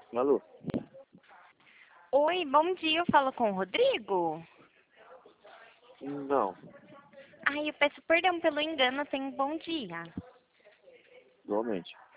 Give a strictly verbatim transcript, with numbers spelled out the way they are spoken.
Alô? Oi, bom dia, eu falo com o Rodrigo? Não, Ai, eu peço perdão pelo engano, tenha um bom dia. igualmente.